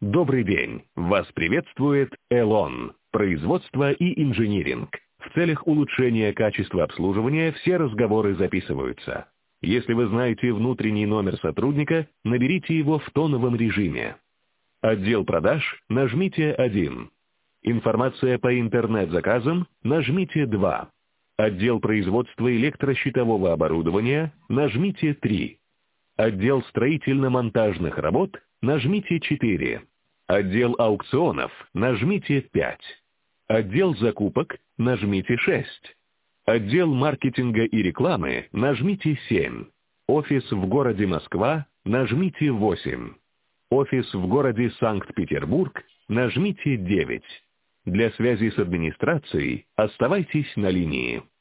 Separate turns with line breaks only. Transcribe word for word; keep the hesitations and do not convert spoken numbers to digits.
Добрый день! Вас приветствует Элон, производство и инжиниринг. В целях улучшения качества обслуживания все разговоры записываются. Если вы знаете внутренний номер сотрудника, наберите его в тоновом режиме. Отдел продаж, нажмите один. Информация по интернет-заказам, нажмите два. Отдел производства электрощитового оборудования, нажмите три. Отдел строительно-монтажных работ, нажмите четыре. Отдел аукционов, нажмите пять. Отдел закупок, нажмите шесть. Отдел маркетинга и рекламы, нажмите семь. Офис в городе Москва, нажмите восемь. Офис в городе Санкт-Петербург, нажмите девять. Для связи с администрацией оставайтесь на линии.